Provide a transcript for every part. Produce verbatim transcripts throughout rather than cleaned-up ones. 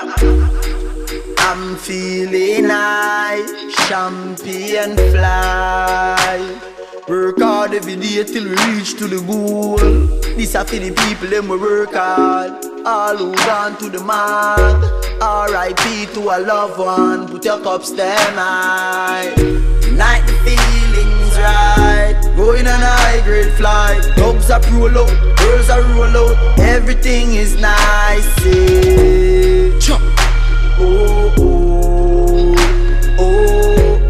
I'm feeling high, champion fly. Work hard every day till we reach to the goal. This a for the people them we work hard. All who gone to the mark. R I P to a loved one. Put your cups them high. Tonight the feeling's right. Going on a high grade flight. Dogs are roll out, girls are roll out. Everything is nice. Yeah. Chop. Oh, oh, oh,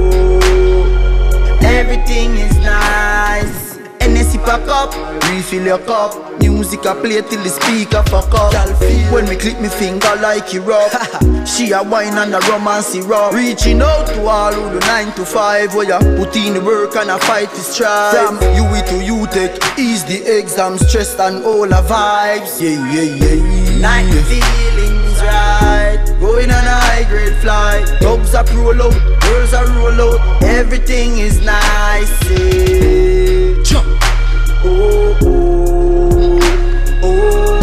oh. Everything is nice. N S C pack up, refill your cup. Music I play till the speaker fuck up. When me click me finger like it rough. She a wine and a romance rough. Reaching out to all who do nine to five. Where ya put in the work and a fight is strive. From U E to U Tech, ease the exam stress and all the vibes. Yeah, yeah, yeah. Night the feelings right. Going on a high grade flight. Dogs are roll out, girls are roll out. Everything is nice. Yeah. Jump. Oh, oh, oh,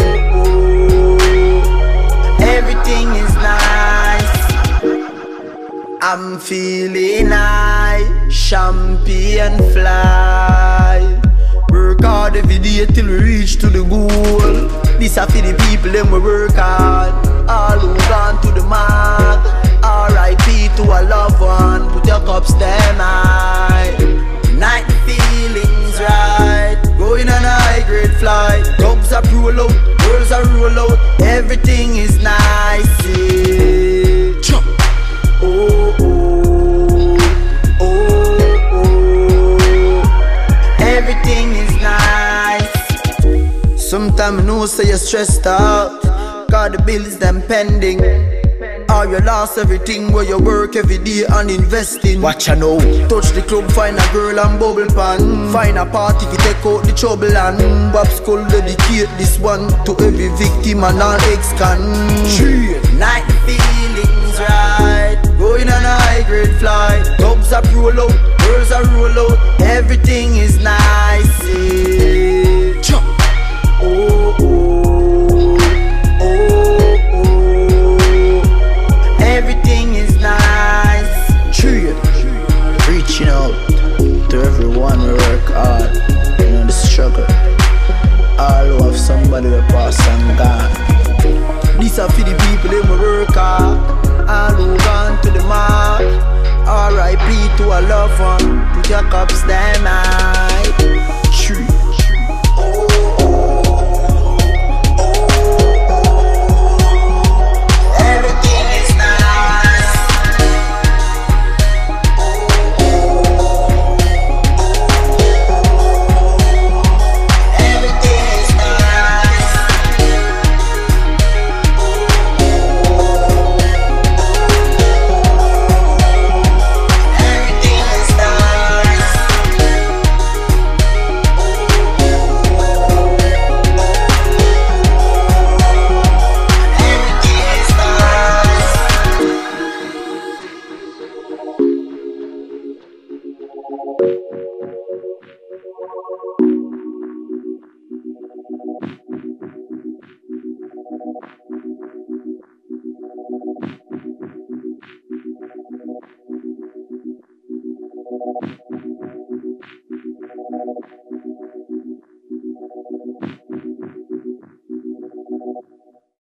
oh. Everything is nice. I'm feeling high, champion fly. Work hard every day till we reach to the goal. This a for the people them we work hard. All who gone to the mark. R I P to a loved one. Put your cups them high. Tonight the feeling's right. Going on a high grade flight. Dogs are roll out, girls are roll out. Everything is nice. Yeah. Jump. Oh, oh, oh, oh. Everything is nice. Sometimes I know say you're stressed out. Cause the bills them pending. Or you lost everything where you work every day and investing. Watch ya know. Touch the club, find a girl and bubble pan. Find a party if you take out the trouble and Bob Skull dedicate this one to every victim and all ex-con. Night the feelings right. Going on a high grade flight. Dogs are roll out, girls are roll out. Everything is nice. Yeah. Jump. Oh, oh, oh, oh. Everything is nice. True. Reaching out to everyone who work hard. You know the struggle. All who have somebody who pass and gone. These are for the people who work hard. All who gone to the mark. R I P to a loved one. Put your cups them high.